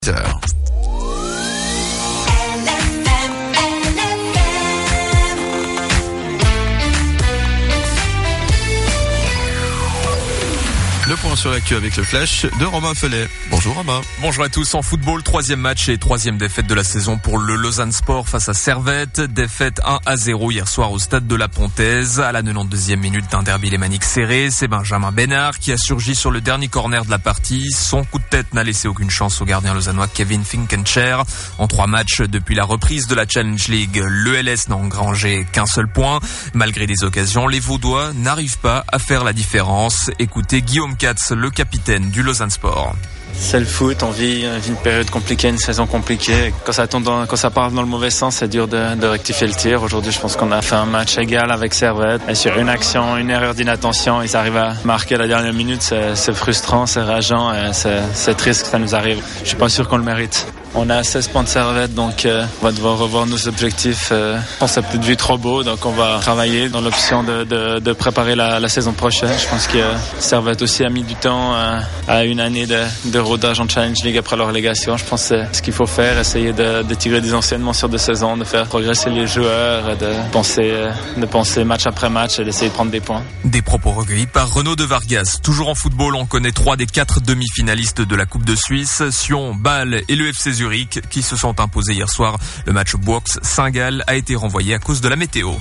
Heures. Le point sur l'actu avec le flash de Romain Fellet. Bonjour Romain. Bonjour à tous. En football, troisième match et troisième défaite de la saison pour le Lausanne Sport face à Servette. Défaite 1-0 hier soir au stade de la Pontaise. À la 92e minute d'un derby lémanique serré, c'est Benjamin Bénard qui a surgi sur le dernier corner de la partie. Son coup de tête n'a laissé aucune chance au gardien lausannois Kevin Finkencher. En 3 matchs depuis la reprise de la Challenge League, l'ELS n'a engrangé qu'un seul point. Malgré des occasions, les Vaudois n'arrivent pas à faire la différence. Écoutez Guillaume Katz, le capitaine du Lausanne Sport. C'est le foot, on vit une période compliquée, une saison compliquée. Quand ça part dans le mauvais sens, c'est dur de rectifier le tir. Aujourd'hui, je pense qu'on a fait un match égal avec Servette. Et sur une action, une erreur d'inattention, ils arrivent à marquer à la dernière minute. C'est frustrant, c'est rageant, et c'est triste que ça nous arrive. Je suis pas sûr qu'on le mérite. On a 16 points de Servette, donc on va devoir revoir nos objectifs. On s'est peut-être vu trop beau, donc on va travailler dans l'option de préparer la saison prochaine. Je pense que Servette aussi a mis du temps à une année de rodage en Challenge League après leur relégation. Je pense que c'est ce qu'il faut faire, essayer de tirer des enseignements sur 2 saisons, de faire progresser les joueurs, de penser match après match et d'essayer de prendre des points. Des propos recueillis par Renaud de Vargas. Toujours en football, on connaît 3 des 4 demi-finalistes de la Coupe de Suisse. Sion, Bâle et le FC Zurich qui se sont imposés hier soir. Le match Bourg-Saint-Gall a été renvoyé à cause de la météo.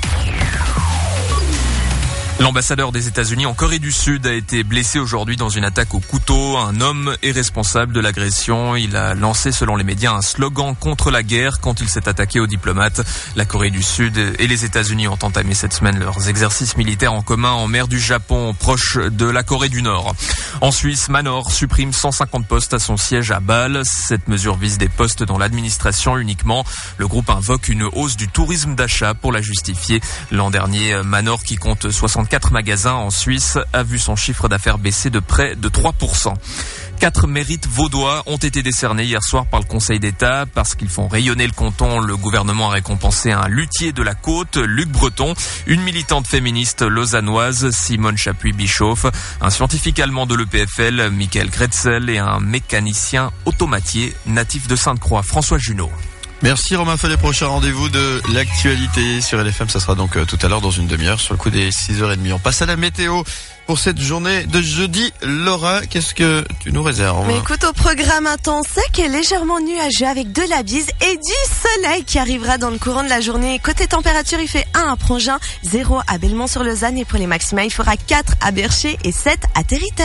L'ambassadeur des États-Unis en Corée du Sud a été blessé aujourd'hui dans une attaque au couteau. Un homme est responsable de l'agression. Il a lancé, selon les médias, un slogan contre la guerre quand il s'est attaqué aux diplomates. La Corée du Sud et les États-Unis ont entamé cette semaine leurs exercices militaires en commun en mer du Japon, proche de la Corée du Nord. En Suisse, Manor supprime 150 postes à son siège à Bâle. Cette mesure vise des postes dans l'administration uniquement. Le groupe invoque une hausse du tourisme d'achat pour la justifier. L'an dernier, Manor, qui compte 64 magasins en Suisse, a vu son chiffre d'affaires baisser de près de 3%. 4 mérites vaudois ont été décernés hier soir par le Conseil d'État parce qu'ils font rayonner le canton. Le gouvernement a récompensé un luthier de la côte, Luc Breton, une militante féministe lausannoise, Simone Chapuis-Bischoff, un scientifique allemand de l'EPFL, Michael Gretzel, et un mécanicien automatier natif de Sainte-Croix, François Junot. Merci Romain Fellet. Prochain rendez-vous de l'actualité sur LFM, ça sera donc tout à l'heure dans une demi-heure sur le coup des 6h30. On passe à la météo pour cette journée de jeudi. Laura, qu'est-ce que tu nous réserves? Mais écoute, au programme, un temps sec et légèrement nuageux avec de la bise et du soleil qui arrivera dans le courant de la journée. Côté température, il fait 1 à Prangin, 0 à Belmont-sur-Lausanne et pour les maxima, il fera 4 à Bercher et 7 à Territet.